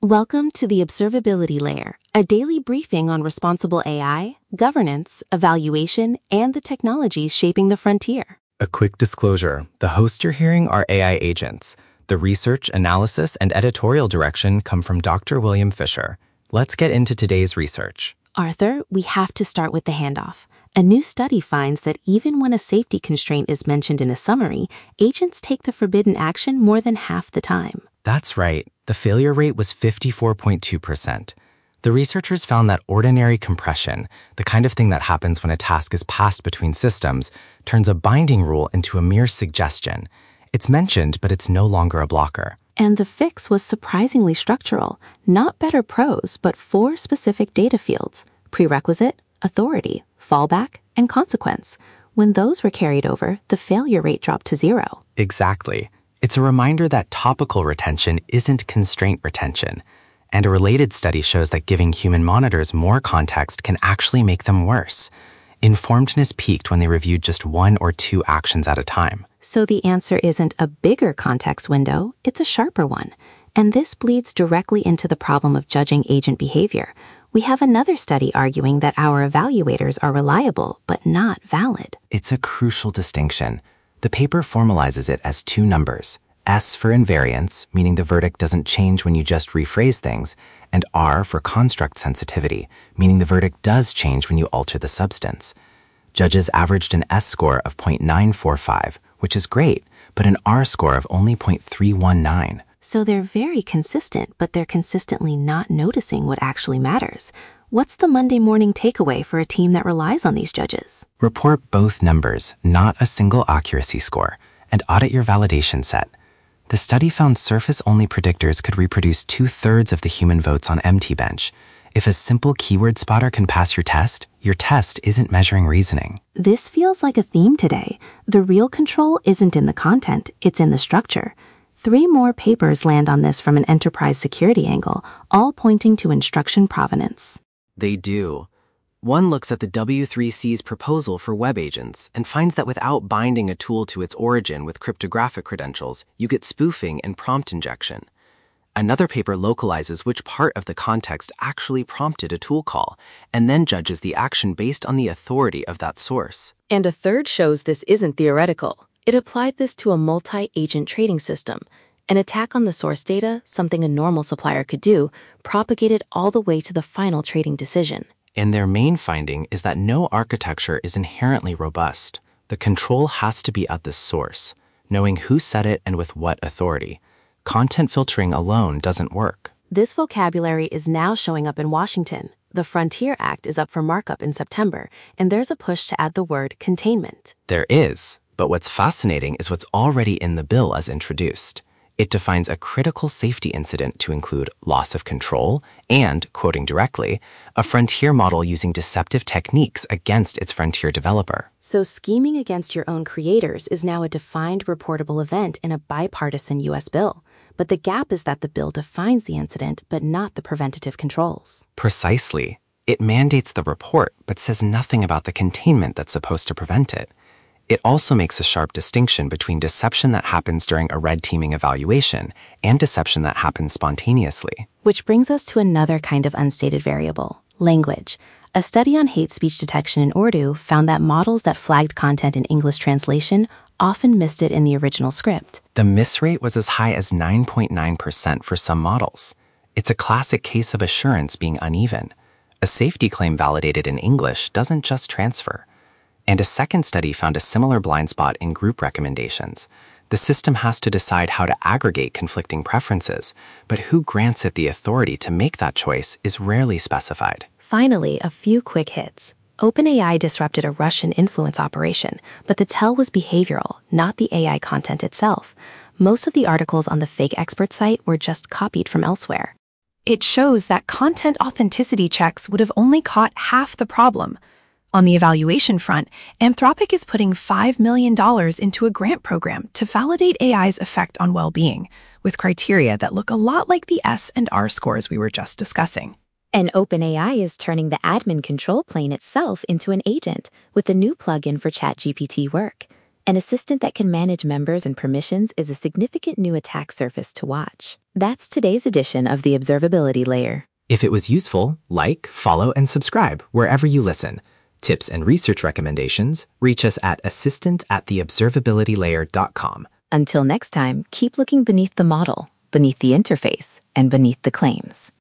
Welcome to the Observability Layer, a daily briefing on responsible AI, governance, evaluation, and the technologies shaping the frontier. A quick disclosure, the hosts you're hearing are AI agents. The research, analysis, and editorial direction come from Dr. William Fisher. Let's get into today's research. Arthur, we have to start with the handoff. A new study finds that even when a safety constraint is mentioned in a summary, agents take the forbidden action more than half the time. That's right. The failure rate was 54.2%. The researchers found that ordinary compression, the kind of thing that happens when a task is passed between systems, turns a binding rule into a mere suggestion. It's mentioned, but it's no longer a blocker. And the fix was surprisingly structural, not better prose, but 4 specific data fields: prerequisite, authority, fallback, and consequence. When those were carried over, the failure rate dropped to 0. Exactly. It's a reminder that topical retention isn't constraint retention. And a related study shows that giving human monitors more context can actually make them worse. Informedness peaked when they reviewed just 1 or 2 actions at a time. So the answer isn't a bigger context window, it's a sharper one. And this bleeds directly into the problem of judging agent behavior. We have another study arguing that our evaluators are reliable, but not valid. It's a crucial distinction. The paper formalizes it as 2 numbers: S for invariance, meaning the verdict doesn't change when you just rephrase things, and R for construct sensitivity, meaning the verdict does change when you alter the substance. Judges averaged an S score of 0.945, which is great, but an R score of only 0.319. So they're very consistent, but they're consistently not noticing what actually matters. What's the Monday morning takeaway for a team that relies on these judges? Report both numbers, not a single accuracy score, and audit your validation set. The study found surface-only predictors could reproduce 2/3 of the human votes on MTBench. If a simple keyword spotter can pass your test isn't measuring reasoning. This feels like a theme today. The real control isn't in the content, it's in the structure. 3 more papers land on this from an enterprise security angle, all pointing to instruction provenance. They do. One looks at the W3C's proposal for web agents and finds that without binding a tool to its origin with cryptographic credentials, you get spoofing and prompt injection. Another paper localizes which part of the context actually prompted a tool call, and then judges the action based on the authority of that source. And a third shows this isn't theoretical. It applied this to a multi-agent trading system. An attack on the source data, something a normal supplier could do, propagated all the way to the final trading decision. And their main finding is that no architecture is inherently robust. The control has to be at the source, knowing who said it and with what authority. Content filtering alone doesn't work. This vocabulary is now showing up in Washington. The Frontier Act is up for markup in September, and there's a push to add the word containment. There is, but what's fascinating is what's already in the bill as introduced. It defines a critical safety incident to include loss of control and, quoting directly, a frontier model using deceptive techniques against its frontier developer. So scheming against your own creators is now a defined reportable event in a bipartisan U.S. bill. But the gap is that the bill defines the incident, but not the preventative controls. Precisely. It mandates the report, but says nothing about the containment that's supposed to prevent it. It also makes a sharp distinction between deception that happens during a red teaming evaluation and deception that happens spontaneously. Which brings us to another kind of unstated variable: language. A study on hate speech detection in Urdu found that models that flagged content in English translation often missed it in the original script. The miss rate was as high as 9.9% for some models. It's a classic case of assurance being uneven. A safety claim validated in English doesn't just transfer. And a second study found a similar blind spot in group recommendations. The system has to decide how to aggregate conflicting preferences, but who grants it the authority to make that choice is rarely specified. Finally, a few quick hits. OpenAI disrupted a Russian influence operation, but the tell was behavioral, not the AI content itself. Most of the articles on the fake expert site were just copied from elsewhere. It shows that content authenticity checks would have only caught half the problem. On the evaluation front, Anthropic is putting $5 million into a grant program to validate AI's effect on well-being, with criteria that look a lot like the S and R scores we were just discussing. And OpenAI is turning the admin control plane itself into an agent with a new plugin for ChatGPT work. An assistant that can manage members and permissions is a significant new attack surface to watch. That's today's edition of the Observability Layer. If it was useful, like, follow, and subscribe wherever you listen. Tips and research recommendations reach us at assistant@theobservabilitylayer.com. Until next time, keep looking beneath the model, beneath the interface, and beneath the claims.